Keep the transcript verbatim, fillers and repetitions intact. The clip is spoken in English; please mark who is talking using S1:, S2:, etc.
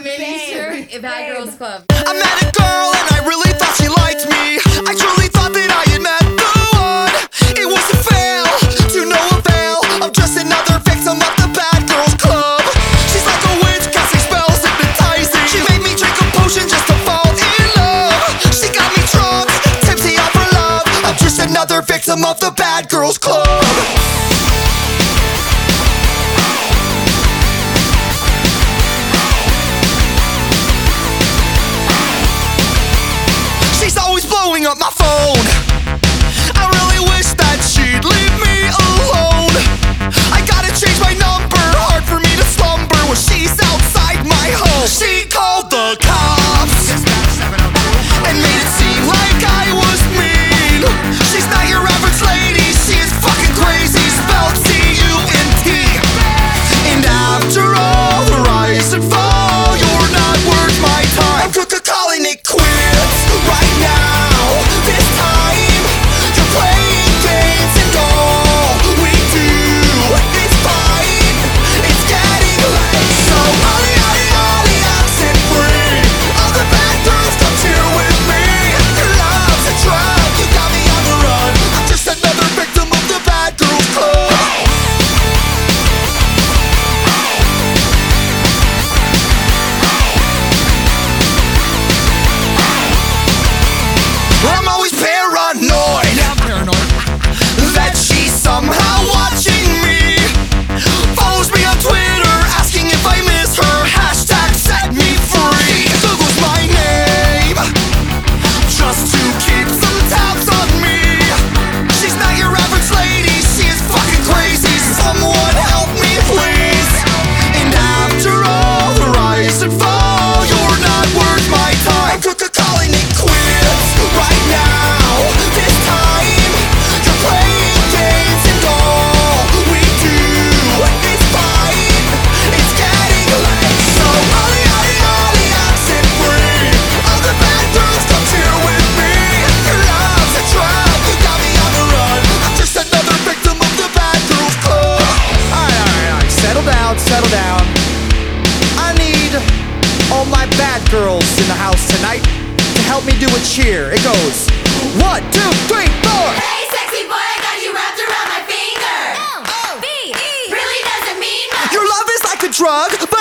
S1: mini shirt at Bad Girls Club.
S2: I met a girl and I really thought she liked me. I truly thought that I had met the one. It was a fail, to no avail. I'm just another victim of the Bad Girls Club. She's like a witch, casting spells, hypnotizing. She made me drink a potion just to fall in love. She got me drunk, tipsy off her love. I'm just another victim of the Bad Girls Club. Blowing up my phone. I really wish that she'd leave me alone. I gotta change my number, hard for me to slumber when she's outside my home. She called the cops and made it seem like I was mean. She's not your average lady, she is fucking crazy, spelled C U N T. And after all the rise and fall, you're not worth my time. I'm calling it quits right now. I'm always paranoid, yeah, paranoid that she's somehow watching me. Follows me on Twitter, asking if I miss her. Hashtag set me free. Google's my name, just to keep some tabs on me. She's not your average lady, she is fucking crazy. Someone help me, please. And after all the rise and fall, you're not worth my time. I'm calling it quits right now. This time you're playing games and all we do is fight. It's getting late, so ollie, ollie, ollie, accent free. All the bad girls come cheer with me. Your love's a trap, you got me on the run. I'm just another victim of the Bad Girls Club.
S3: Alright, alright, alright, settle down, settle down. I need all my bad girls in the house tonight to help me do a cheer. It goes one, two, three, four.
S4: Hey, sexy boy, I got you wrapped around my finger.
S1: L O V E
S4: Really doesn't mean much.
S2: Your love is like a drug,